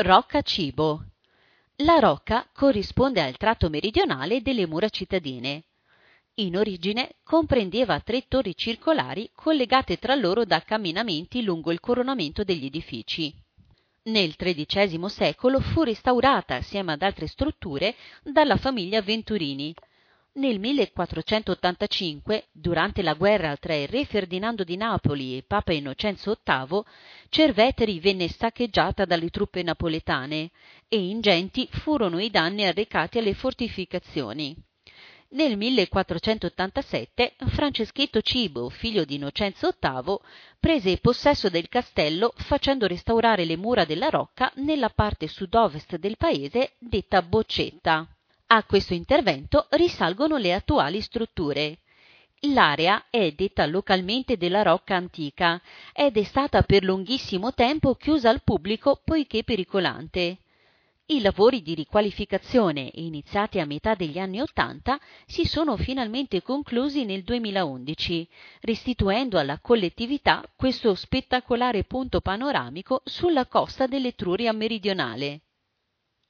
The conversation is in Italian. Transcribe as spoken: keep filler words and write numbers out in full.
Rocca Cibo. La rocca corrisponde al tratto meridionale delle mura cittadine. In origine comprendeva tre torri circolari collegate tra loro da camminamenti lungo il coronamento degli edifici. Nel tredicesimo secolo fu restaurata assieme ad altre strutture dalla famiglia Venturini. Nel millequattrocentottantacinque, durante la guerra tra il re Ferdinando di Napoli e Papa Innocenzo ottavo, Cerveteri venne saccheggiata dalle truppe napoletane e ingenti furono i danni arrecati alle fortificazioni. Nel millequattrocentottantasette Franceschetto Cibo, figlio di Innocenzo ottavo, prese possesso del castello facendo restaurare le mura della rocca nella parte sud-ovest del paese detta Boccetta. A questo intervento risalgono le attuali strutture. L'area è detta localmente della Rocca Antica ed è stata per lunghissimo tempo chiusa al pubblico poiché pericolante. I lavori di riqualificazione, iniziati a metà degli anni Ottanta, si sono finalmente conclusi nel duemilaundici, restituendo alla collettività questo spettacolare punto panoramico sulla costa dell'Etruria meridionale.